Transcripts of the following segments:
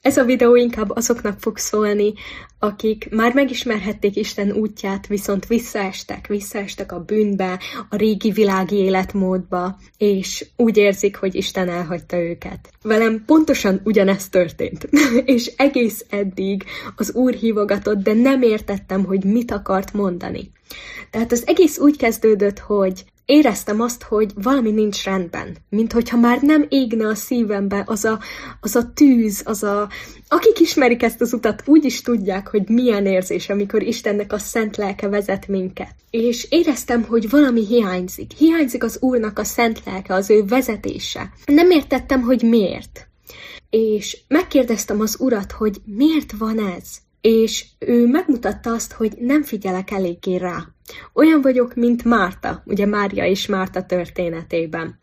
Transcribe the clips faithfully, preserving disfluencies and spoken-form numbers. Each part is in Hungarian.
Ez a videó inkább azoknak fog szólni, akik már megismerhették Isten útját, viszont visszaestek, visszaestek a bűnbe, a régi világi életmódba, és úgy érzik, hogy Isten elhagyta őket. Velem pontosan ugyanezt történt, és egész eddig az Úr hívogatott, de nem értettem, hogy mit akart mondani. Tehát az egész úgy kezdődött, hogy éreztem azt, hogy valami nincs rendben, mint hogyha már nem égne a szívembe az a, az a tűz, az a... Akik ismerik ezt az utat, úgy is tudják, hogy milyen érzés, amikor Istennek a szent lelke vezet minket. És éreztem, hogy valami hiányzik. Hiányzik az Úrnak a szent lelke, az ő vezetése. Nem értettem, hogy miért. És megkérdeztem az Urat, hogy miért van ez? És ő megmutatta azt, hogy nem figyelek eléggé rá. Olyan vagyok, mint Márta, ugye Mária és Márta történetében.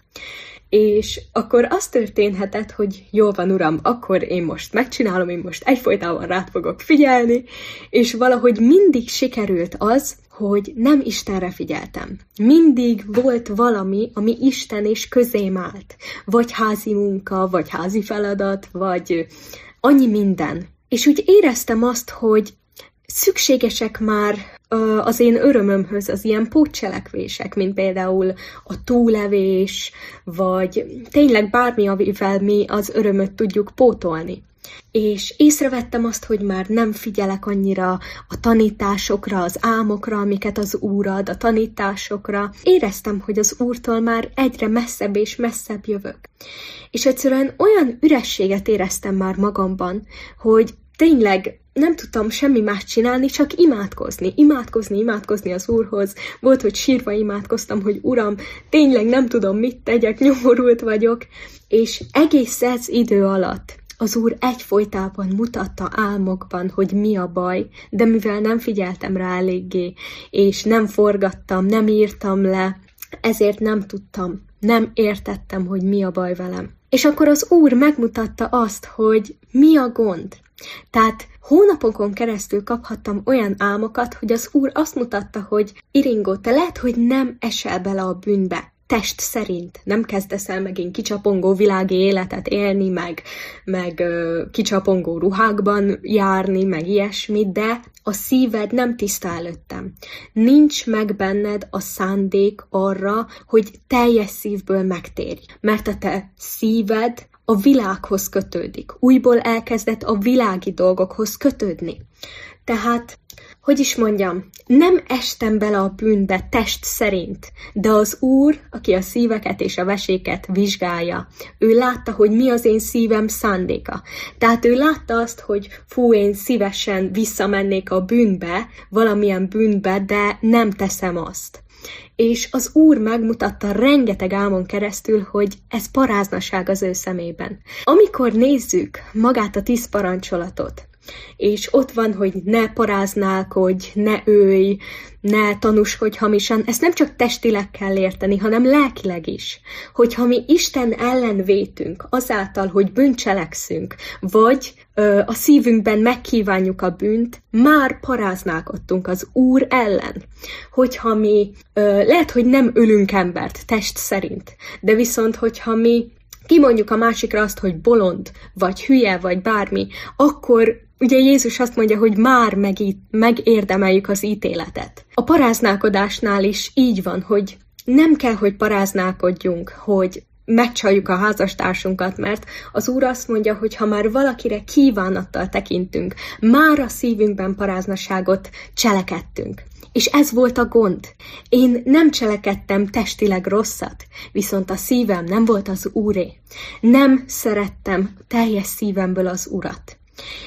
És akkor az történhetett, hogy jól van, Uram, akkor én most megcsinálom, én most egyfolytában rád fogok figyelni, és valahogy mindig sikerült az, hogy nem Istenre figyeltem. Mindig volt valami, ami Isten és közém állt. Vagy házi munka, vagy házi feladat, vagy annyi minden. És úgy éreztem azt, hogy szükségesek már az én örömömhöz az ilyen pótcselekvések, mint például a túlevés, vagy tényleg bármi, amivel mi az örömöt tudjuk pótolni. És észrevettem azt, hogy már nem figyelek annyira a tanításokra, az álmokra, amiket az Úr ad, a tanításokra. Éreztem, hogy az Úrtól már egyre messzebb és messzebb jövök. És egyszerűen olyan ürességet éreztem már magamban, hogy tényleg nem tudtam semmi más csinálni, csak imádkozni, imádkozni, imádkozni az Úrhoz. Volt, hogy sírva imádkoztam, hogy Uram, tényleg nem tudom, mit tegyek, nyomorult vagyok. És egész ez idő alatt az Úr egyfolytában mutatta álmokban, hogy mi a baj, de mivel nem figyeltem rá eléggé, és nem forgattam, nem írtam le, ezért nem tudtam, nem értettem, hogy mi a baj velem. És akkor az Úr megmutatta azt, hogy mi a gond. Tehát hónapokon keresztül kaphattam olyan álmokat, hogy az Úr azt mutatta, hogy Iringó, te lehet, hogy nem esel bele a bűnbe, test szerint. Nem kezdesz el megint kicsapongó világi életet élni, meg, meg ö, kicsapongó ruhákban járni, meg ilyesmi, de a szíved nem tiszta előttem. Nincs meg benned a szándék arra, hogy teljes szívből megtérj. Mert a te szíved a világhoz kötődik. Újból elkezdett a világi dolgokhoz kötődni. Tehát, hogy is mondjam, nem estem bele a bűnbe test szerint, de az Úr, aki a szíveket és a veséket vizsgálja, ő látta, hogy mi az én szívem szándéka. Tehát ő látta azt, hogy fú, én szívesen visszamennék a bűnbe, valamilyen bűnbe, de nem teszem azt. És az Úr megmutatta rengeteg álmon keresztül, hogy ez paráznaság az ő szemében. Amikor nézzük magát a tíz parancsolatot, és ott van, hogy ne paráználkodj, ne ölj, ne tanúskodj hamisan, ezt nem csak testileg kell érteni, hanem lelkileg is. Hogyha mi Isten ellen vétünk azáltal, hogy bűncselekszünk, vagy ö, a szívünkben megkívánjuk a bűnt, már paráználkodtunk az Úr ellen. Hogyha mi, ö, lehet, hogy nem ölünk embert test szerint, de viszont, hogyha mi kimondjuk a másikra azt, hogy bolond, vagy hülye, vagy bármi, akkor ugye Jézus azt mondja, hogy már megít, megérdemeljük az ítéletet. A paráználkodásnál is így van, hogy nem kell, hogy paráználkodjunk, hogy megcsaljuk a házastársunkat, mert az Úr azt mondja, hogy ha már valakire kívánattal tekintünk, már a szívünkben paráznaságot cselekedtünk. És ez volt a gond. Én nem cselekedtem testileg rosszat, viszont a szívem nem volt az Úré. Nem szerettem teljes szívemből az Urat.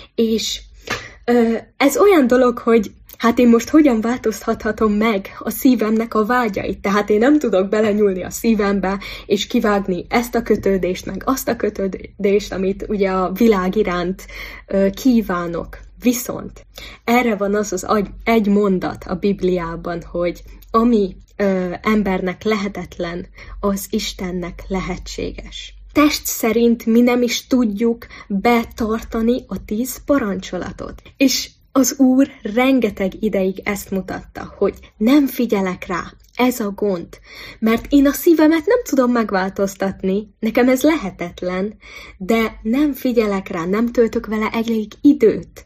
És ö, ez olyan dolog, hogy hát én most hogyan változtathatom meg a szívemnek a vágyait? Tehát én nem tudok belenyúlni a szívembe, és kivágni ezt a kötődést, meg azt a kötődést, amit ugye a világ iránt ö, kívánok. Viszont erre van az az egy mondat a Bibliában, hogy ami ö, embernek lehetetlen, az Istennek lehetséges. Test szerint mi nem is tudjuk betartani a tíz parancsolatot. És az Úr rengeteg ideig ezt mutatta, hogy nem figyelek rá. Ez a gond. Mert én a szívemet nem tudom megváltoztatni, nekem ez lehetetlen, de nem figyelek rá, nem töltök vele elég időt.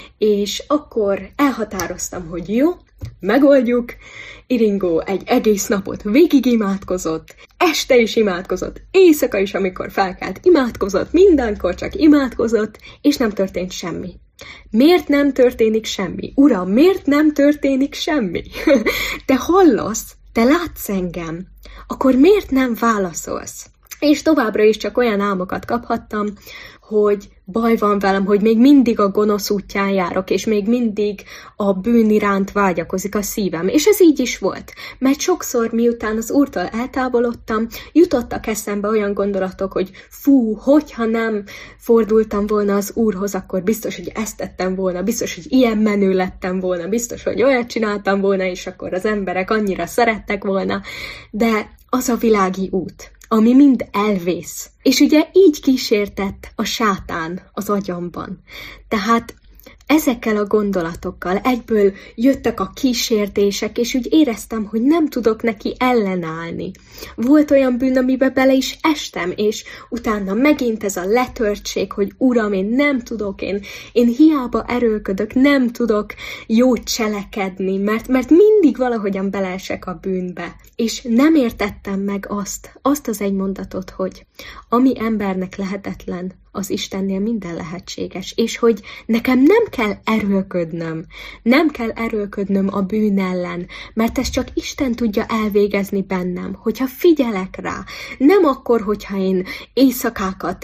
És akkor elhatároztam, hogy jó, megoldjuk. Iringó egy egész napot végig imádkozott, este is imádkozott, éjszaka is, amikor felkelt, imádkozott, mindenkor csak imádkozott, és nem történt semmi. Miért nem történik semmi? Uram, miért nem történik semmi? Te hallasz, te látsz engem, akkor miért nem válaszolsz? És továbbra is csak olyan álmokat kaphattam, hogy baj van velem, hogy még mindig a gonosz útján járok, és még mindig a bűn iránt vágyakozik a szívem. És ez így is volt, mert sokszor miután az Úrtól eltávolodtam, jutottak eszembe olyan gondolatok, hogy fú, hogyha nem fordultam volna az Úrhoz, akkor biztos, hogy ezt tettem volna, biztos, hogy ilyen menő lettem volna, biztos, hogy olyat csináltam volna, és akkor az emberek annyira szerettek volna. De az a világi út, ami mind elvész. És ugye így kísértett a sátán az agyamban. Tehát ezekkel a gondolatokkal egyből jöttek a kísértések, és úgy éreztem, hogy nem tudok neki ellenállni. Volt olyan bűn, amiben bele is estem, és utána megint ez a letörtség, hogy Uram, én nem tudok, én, én hiába erőlködök, nem tudok jót cselekedni, mert, mert mindig valahogyan beleesek a bűnbe. És nem értettem meg azt, azt az egy mondatot, hogy ami embernek lehetetlen, az Istennél minden lehetséges, és hogy nekem nem kell erőlködnöm, nem kell erőlködnöm a bűn ellen, mert ezt csak Isten tudja elvégezni bennem, hogyha figyelek rá, nem akkor, hogyha én éjszakákat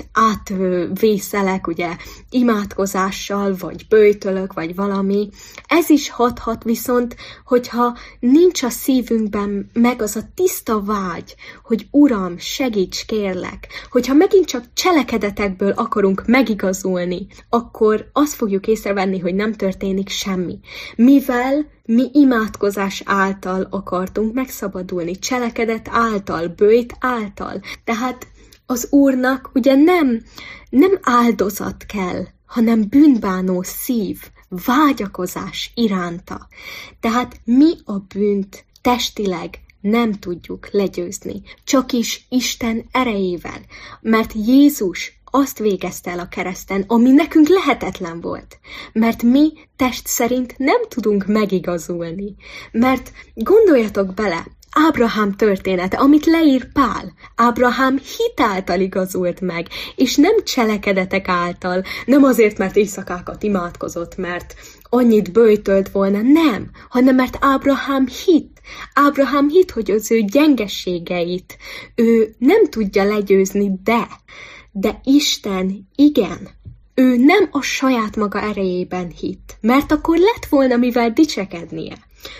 átvészelek, ugye, imádkozással, vagy böjtölök, vagy valami, ez is hathat, viszont, hogyha nincs a szívünkben meg az a tiszta vágy, hogy Uram, segíts, kérlek, hogyha megint csak cselekedetekből akarunk megigazulni, akkor azt fogjuk észrevenni, hogy nem történik semmi. Mivel mi imádkozás által akartunk megszabadulni, cselekedet által, böjt által. Tehát az Úrnak ugye nem, nem áldozat kell, hanem bűnbánó szív, vágyakozás iránta. Tehát mi a bűnt testileg nem tudjuk legyőzni, csak is Isten erejével, mert Jézus azt végezte el a kereszten, ami nekünk lehetetlen volt, mert mi test szerint nem tudunk megigazulni, mert gondoljatok bele, Ábrahám története, amit leír Pál. Ábrahám hit által igazult meg, és nem cselekedetek által, nem azért, mert éjszakákat imádkozott, mert annyit böjtölt volna, nem, hanem mert Ábrahám hit. Ábrahám hit, hogy az ő gyengeségeit ő nem tudja legyőzni, de, de Isten igen. Ő nem a saját maga erejében hitt, mert akkor lett volna mivel dicsekednie.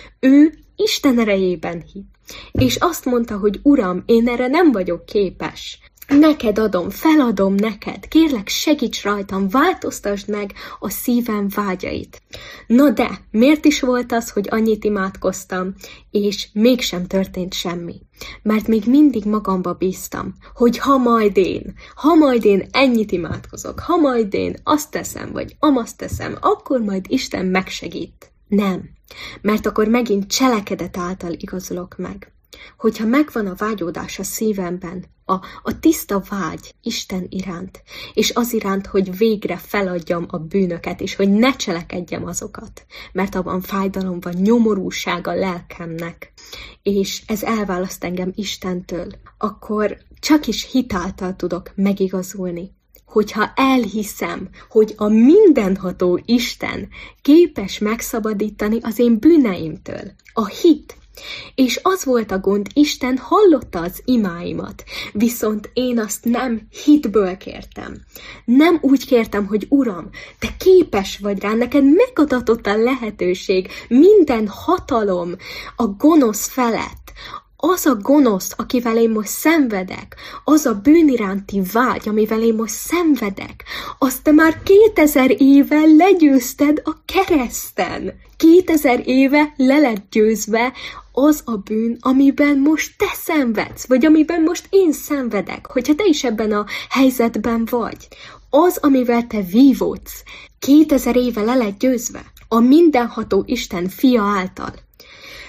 Ő Isten erejében hitt. És azt mondta, hogy Uram, én erre nem vagyok képes. Neked adom, feladom neked, kérlek segíts rajtam, változtasd meg a szívem vágyait. Na de, miért is volt az, hogy annyit imádkoztam, és mégsem történt semmi? Mert még mindig magamba bíztam, hogy ha majd én, ha majd én ennyit imádkozok, ha majd én azt teszem, vagy amazt teszem, akkor majd Isten megsegít. Nem, mert akkor megint cselekedet által igazolok meg. Hogyha megvan a vágyódás a szívemben, a, a tiszta vágy Isten iránt, és az iránt, hogy végre feladjam a bűnöket, és hogy ne cselekedjem azokat, mert abban fájdalom van, nyomorúság a lelkemnek, és ez elválaszt engem Istentől, akkor csak is hitáltal tudok megigazulni. Hogyha elhiszem, hogy a mindenható Isten képes megszabadítani az én bűneimtől, a hit. És az volt a gond, Isten hallotta az imáimat, viszont én azt nem hitből kértem. Nem úgy kértem, hogy Uram, te képes vagy rá, neked megadatott a lehetőség, minden hatalom a gonosz felett. Az a gonosz, akivel én most szenvedek, az a bűn iránti vágy, amivel én most szenvedek, azt te már kétezer éve legyőzted a kereszten. Kétezer éve le lett győzve az a bűn, amiben most te szenvedsz, vagy amiben most én szenvedek, hogyha te is ebben a helyzetben vagy. Az, amivel te vívódsz, kétezer éve le lett győzve a mindenható Isten fia által.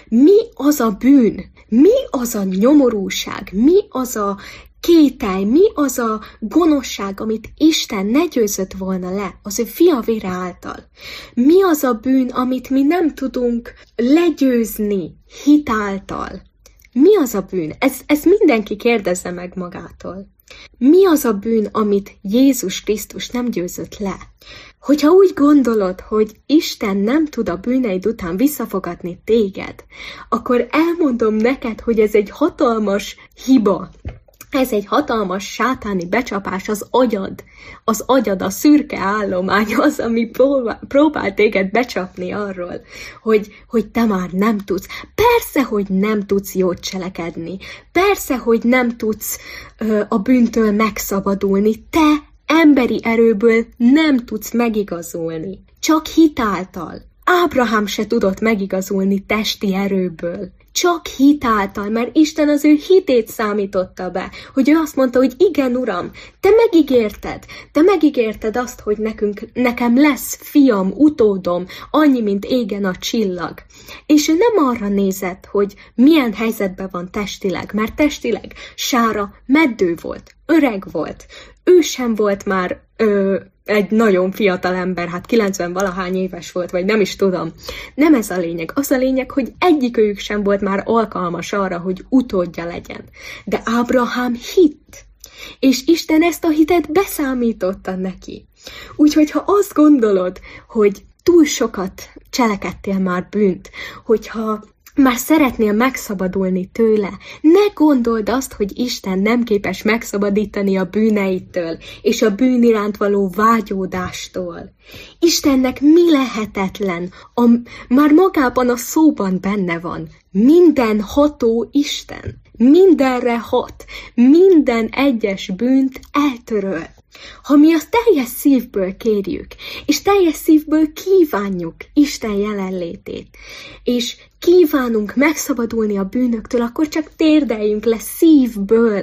mi az a bűn, mi az a nyomorúság, mi az a kételj, mi az a gonoszság, amit Isten ne győzött volna le az ő fia vére által. Mi az a bűn, amit mi nem tudunk legyőzni hit által. Mi az a bűn? Ez, ez mindenki kérdezze meg magától. Mi az a bűn, amit Jézus Krisztus nem győzött le? Hogyha úgy gondolod, hogy Isten nem tud a bűneid után visszafogadni téged, akkor elmondom neked, hogy ez egy hatalmas hiba. Ez egy hatalmas sátáni becsapás az agyad. Az agyad, a szürke állomány az, ami próbál, próbál téged becsapni arról, hogy, hogy te már nem tudsz. Persze, hogy nem tudsz jót cselekedni. Persze, hogy nem tudsz ö, a bűntől megszabadulni. Te emberi erőből nem tudsz megigazulni. Csak hitáltal. Ábrahám se tudott megigazulni testi erőből. Csak hitáltal, mert Isten az ő hitét számította be, hogy ő azt mondta, hogy igen, Uram, te megígérted, te megígérted azt, hogy nekünk, nekem lesz fiam, utódom, annyi, mint égen a csillag. És ő nem arra nézett, hogy milyen helyzetben van testileg, mert testileg Sára meddő volt, öreg volt, ő sem volt már ö, egy nagyon fiatal ember, hát kilencven valahány éves volt, vagy nem is tudom. Nem ez a lényeg. Az a lényeg, hogy egyikőjük sem volt már alkalmas arra, hogy utódja legyen. De Ábrahám hitt, és Isten ezt a hitet beszámította neki. Úgyhogy ha azt gondolod, hogy túl sokat cselekedtél már bűnt, hogyha már szeretnél megszabadulni tőle, ne gondold azt, hogy Isten nem képes megszabadítani a bűneitől, és a bűn iránt való vágyódástól. Istennek mi lehetetlen, a, már magában a szóban benne van, minden ható Isten, mindenre hat, minden egyes bűnt eltöröl. Ha mi azt teljes szívből kérjük, és teljes szívből kívánjuk Isten jelenlétét, és kívánunk megszabadulni a bűnöktől, akkor csak térdeljünk le szívből,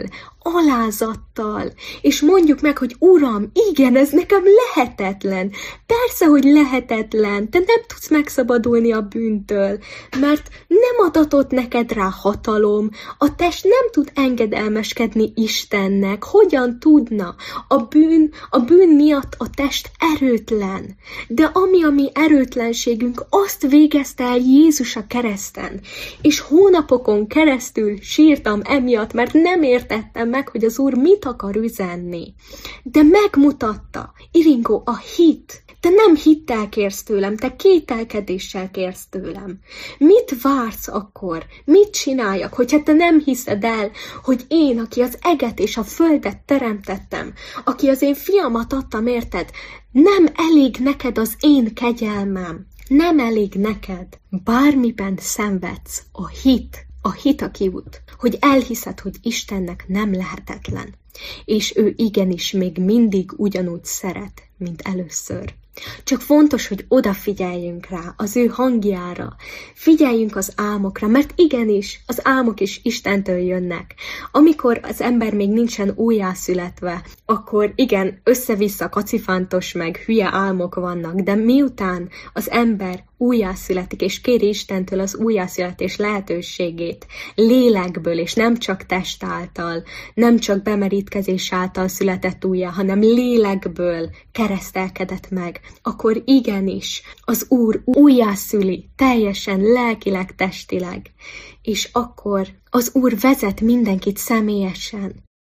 alázattal, és mondjuk meg, hogy Uram, igen, ez nekem lehetetlen. Persze, hogy lehetetlen, te nem tudsz megszabadulni a bűntől, mert nem adatott neked rá hatalom, a test nem tud engedelmeskedni Istennek. Hogyan tudna? A bűn, a bűn miatt a test erőtlen. De ami a mi erőtlenségünk, azt végezte el Jézus a kereszten. És hónapokon keresztül sírtam emiatt, mert nem értettem meg, hogy az Úr mit akar üzenni. De megmutatta, Iringó, a hit. Te nem hittel kérsz tőlem, te kételkedéssel kérsz tőlem. Mit vársz akkor? Mit csináljak, hogyha te nem hiszed el, hogy én, aki az eget és a földet teremtettem, aki az én fiamat adtam, érted, nem elég neked az én kegyelmem, nem elég neked, bármiben szenvedsz, a hit, a hit a kiút, hogy elhiszed, hogy Istennek nem lehetetlen, és ő igenis még mindig ugyanúgy szeret, mint először. Csak fontos, hogy odafigyeljünk rá, az ő hangjára, figyeljünk az álmokra, mert igenis, az álmok is Istentől jönnek. Amikor az ember még nincsen újjászületve, akkor igen, össze-vissza kacifántos meg hülye álmok vannak, de miután az ember újjászületik, és kéri Istentől az újjászületés lehetőségét, lélekből, és nem csak test által, nem csak bemerítkezés által született újjá, hanem lélekből keresztelkedett meg, akkor igenis az Úr újjászüli, teljesen lelkileg, testileg, és akkor az Úr vezet mindenkit személyesen,